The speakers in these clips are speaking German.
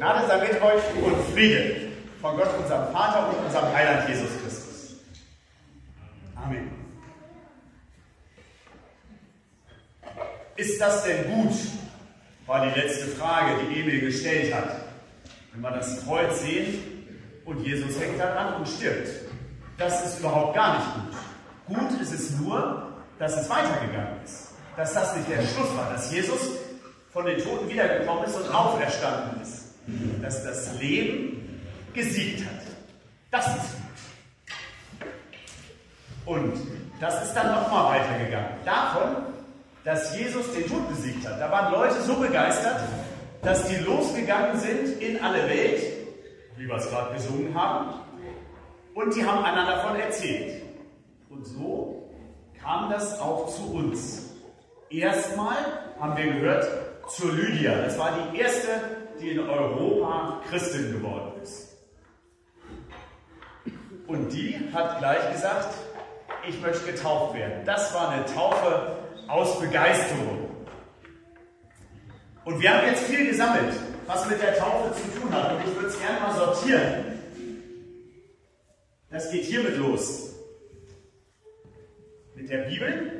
Gnade sei mit euch und Friede von Gott, unserem Vater und unserem Heiland Jesus Christus. Amen. Ist das denn gut? War die letzte Frage, die Emil gestellt hat. Wenn wir das Kreuz sehen und Jesus hängt daran und stirbt. Das ist überhaupt gar nicht gut. Gut ist es nur, dass es weitergegangen ist. Dass das nicht der Schluss war, dass Jesus von den Toten wiedergekommen ist und auferstanden ist. Dass das Leben gesiegt hat. Das ist gut. Und das ist dann nochmal weitergegangen. Davon, dass Jesus den Tod besiegt hat. Da waren Leute so begeistert, dass die losgegangen sind in alle Welt, wie wir es gerade gesungen haben, und die haben einander davon erzählt. Und so kam das auch zu uns. Erstmal haben wir gehört zur Lydia. Das war die erste, die in Europa Christin geworden ist. Und die hat gleich gesagt, ich möchte getauft werden. Das war eine Taufe aus Begeisterung. Und wir haben jetzt viel gesammelt, was mit der Taufe zu tun hat. Und ich würde es gerne mal sortieren. Das geht hiermit los. Mit der Bibel.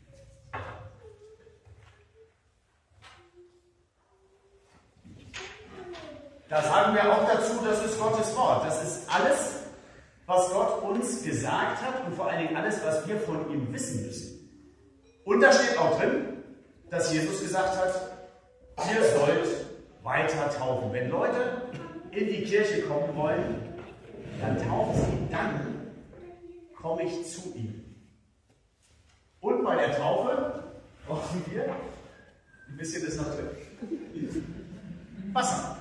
Da sagen wir auch dazu, das ist Gottes Wort. Das ist alles, was Gott uns gesagt hat und vor allen Dingen alles, was wir von ihm wissen müssen. Und da steht auch drin, dass Jesus gesagt hat, ihr sollt weiter taufen. Wenn Leute in die Kirche kommen wollen, dann taufen sie, dann komme ich zu ihnen. Und bei der Taufe brauchen wir, ein bisschen ist noch drin, Wasser.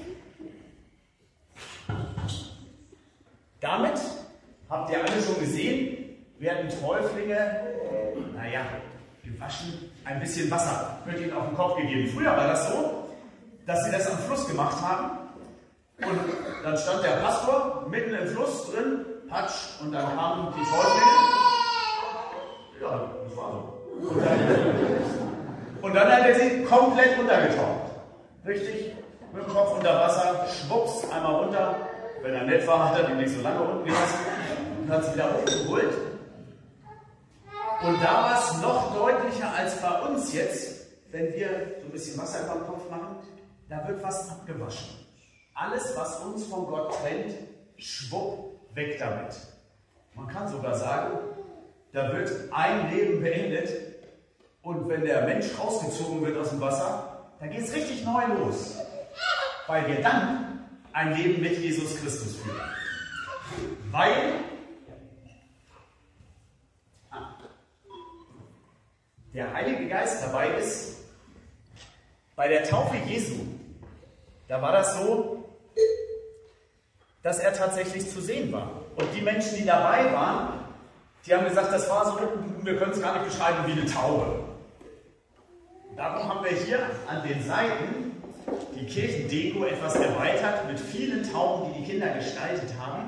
Damit, habt ihr alle schon gesehen, werden Täuflinge, gewaschen, ein bisschen Wasser wird ihnen auf den Kopf gegeben. Früher war das so, dass sie das am Fluss gemacht haben und dann stand der Pastor mitten im Fluss drin, patsch, und dann kamen die Täuflinge. Ja, das war so. Und dann hat er sie komplett untergetaucht. Richtig, mit dem Kopf unter Wasser, schwupps, einmal runter. Wenn er nett war, hat er die nicht so lange unten gelassen und hat sie wieder hochgeholt. Und da war es noch deutlicher als bei uns jetzt, wenn wir so ein bisschen Wasser über den Kopf machen, da wird was abgewaschen. Alles, was uns von Gott trennt, schwupp, weg damit. Man kann sogar sagen, da wird ein Leben beendet und wenn der Mensch rausgezogen wird aus dem Wasser, dann geht es richtig neu los. Weil wir dann ein Leben mit Jesus Christus führen. Weil der Heilige Geist dabei ist. Bei der Taufe Jesu, da war das so, dass er tatsächlich zu sehen war. Und die Menschen, die dabei waren, die haben gesagt, das war so, wir können es gar nicht beschreiben wie eine Taube. Darum haben wir hier an den Seiten die Kirchendeko etwas erweitert mit vielen Tauben, die die Kinder gestaltet haben.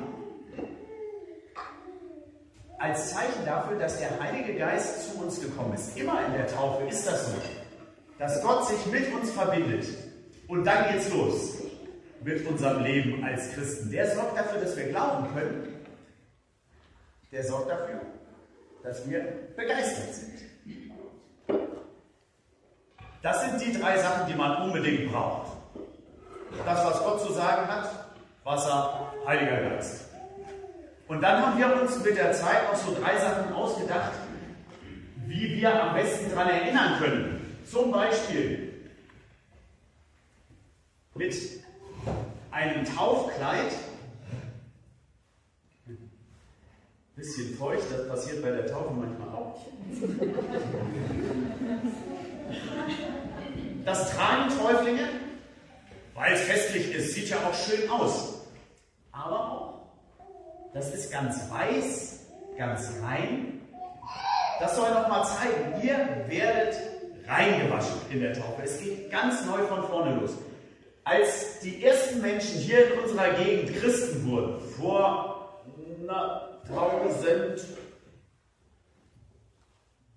Als Zeichen dafür, dass der Heilige Geist zu uns gekommen ist. Immer in der Taufe ist das so, dass Gott sich mit uns verbindet. Und dann geht's los mit unserem Leben als Christen. Der sorgt dafür, dass wir glauben können. Der sorgt dafür, dass wir begeistert sind. Das sind die drei Sachen, die man unbedingt braucht. Das, was Gott zu sagen hat, Wasser, Heiliger Geist. Und dann haben wir uns mit der Zeit auch so drei Sachen ausgedacht, wie wir am besten daran erinnern können. Zum Beispiel mit einem Taufkleid. Bisschen feucht, das passiert bei der Taufe manchmal auch. Das tragen Täuflinge, weil es festlich ist, sieht ja auch schön aus. Aber auch, das ist ganz weiß, ganz rein. Das soll nochmal zeigen, ihr werdet reingewaschen in der Taufe. Es geht ganz neu von vorne los. Als die ersten Menschen hier in unserer Gegend Christen wurden, vor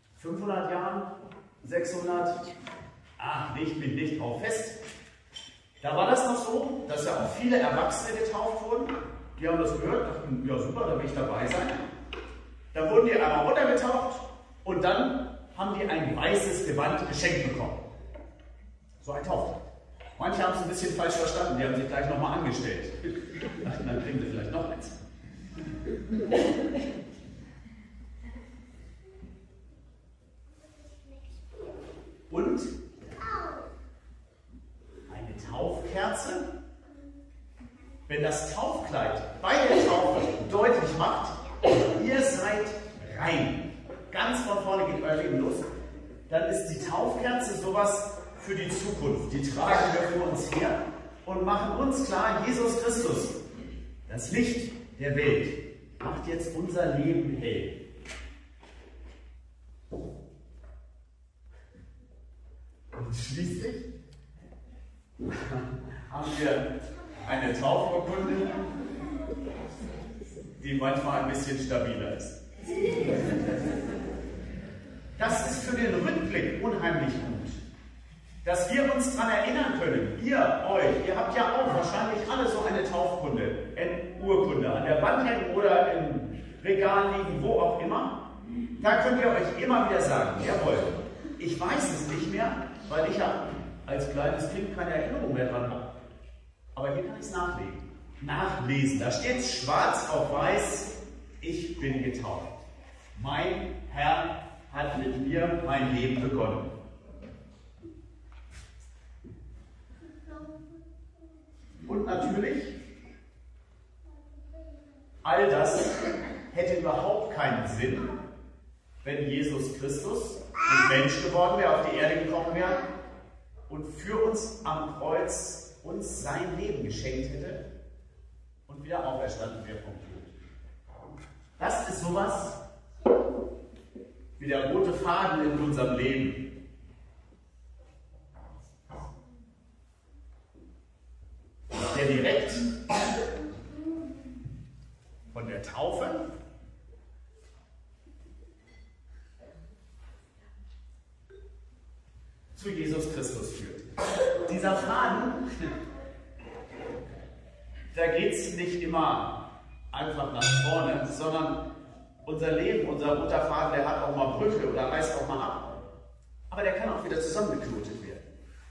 1500 Jahren, 600, legt mich nicht drauf fest. Da war das noch so, dass ja auch viele Erwachsene getauft wurden. Die haben das gehört, dachten, ja super, da will ich dabei sein. Dann wurden die einmal runtergetaucht und dann haben die ein weißes Gewand geschenkt bekommen. So ein Tauftag. Manche haben es ein bisschen falsch verstanden, die haben sich gleich nochmal angestellt. Dachten, dann kriegen sie vielleicht noch eins. Und eine Taufkerze, wenn das Taufkleid bei der Taufe deutlich macht, ihr seid rein, ganz von vorne geht euer Leben los, dann ist die Taufkerze sowas für die Zukunft. Die tragen wir vor uns her und machen uns klar, Jesus Christus, das Licht der Welt, macht jetzt unser Leben hell. Und schließlich haben wir eine Taufurkunde, die manchmal ein bisschen stabiler ist. Das ist für den Rückblick unheimlich gut, dass wir uns daran erinnern können, ihr habt ja auch wahrscheinlich alle so eine Taufkunde, Urkunde an der Wand hängen oder im Regal liegen, wo auch immer. Da könnt ihr euch immer wieder sagen, jawohl, ich weiß es nicht mehr, weil ich ja als kleines Kind keine Erinnerung mehr dran habe. Aber hier kann ich es nachlesen. Da steht schwarz auf weiß, ich bin getauft. Mein Herr hat mit mir mein Leben begonnen. Und natürlich, all das hätte überhaupt keinen Sinn, wenn Jesus Christus ein Mensch geworden wäre, auf die Erde gekommen wäre und für uns am Kreuz uns sein Leben geschenkt hätte und wieder auferstanden wäre vom Tod. Das ist sowas wie der rote Faden in unserem Leben. Der direkt von der Taufe zu Jesus Christus führt. Dieser Faden, da geht es nicht immer einfach nach vorne, sondern unser Leben, unser roter Faden, der hat auch mal Brüche oder reißt auch mal ab. Aber der kann auch wieder zusammengeknotet werden.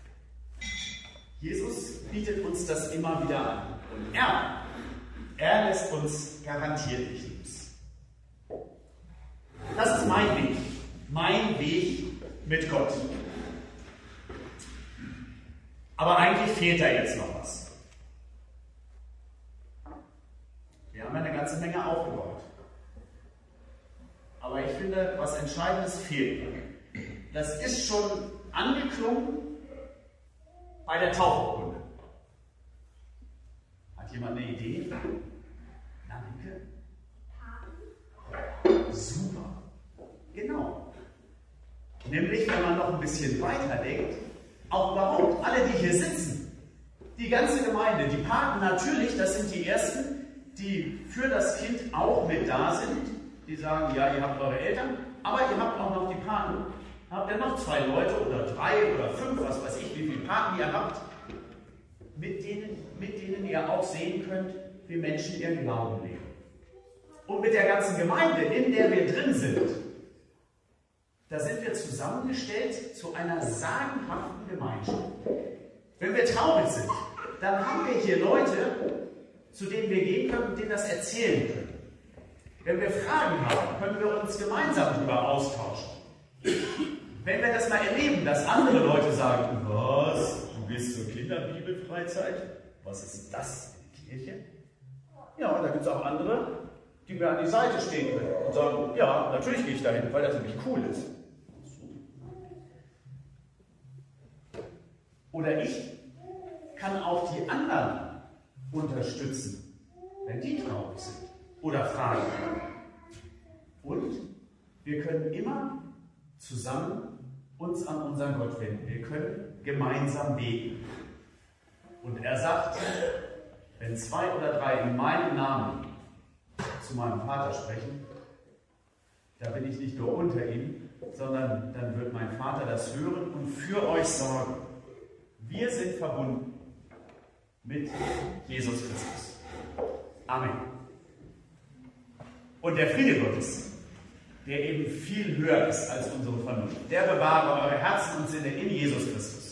Jesus bietet uns das immer wieder an. Und er lässt uns garantiert nicht los. Das ist mein Weg mit Gott. Aber eigentlich fehlt da jetzt noch was. Wir haben eine ganze Menge aufgebaut. Aber ich finde, was Entscheidendes fehlt. Das ist schon angeklungen bei der Taufurkunde. Hat jemand eine Idee? Na, Linke? Super. Genau. Nämlich, wenn man noch ein bisschen weiter denkt, auch überhaupt alle, die hier sitzen, die ganze Gemeinde, die Paten natürlich, das sind die Ersten, die für das Kind auch mit da sind, die sagen, ja, ihr habt eure Eltern, aber ihr habt auch noch die Paten. Habt ihr noch 2 Leute oder 3 oder 5, was weiß ich, wie viele Paten ihr habt, mit denen ihr auch sehen könnt, wie Menschen ihren Glauben leben. Und mit der ganzen Gemeinde, in der wir drin sind, da sind wir zusammengestellt zu einer sagenhaften Gemeinschaft. Wenn wir traurig sind, dann haben wir hier Leute, zu denen wir gehen können und denen das erzählen können. Wenn wir Fragen haben, können wir uns gemeinsam darüber austauschen. Wenn wir das mal erleben, dass andere Leute sagen, was, du gehst zur Kinderbibelfreizeit? Was ist das in der Kirche? Ja, und da gibt es auch andere, die mir an die Seite stehen können und sagen, ja, natürlich gehe ich dahin, weil das nämlich cool ist. Oder ich kann auch die anderen unterstützen, wenn die traurig sind oder Fragen haben. Und wir können immer zusammen uns an unseren Gott wenden. Wir können gemeinsam beten. Und er sagt, wenn 2 oder 3 in meinem Namen zu meinem Vater sprechen, da bin ich nicht nur unter ihm, sondern dann wird mein Vater das hören und für euch sorgen. Wir sind verbunden. mit Jesus Christus. Amen. Und der Friede Gottes, der eben viel höher ist als unsere Vernunft, der bewahre eure Herzen und Sinne in Jesus Christus.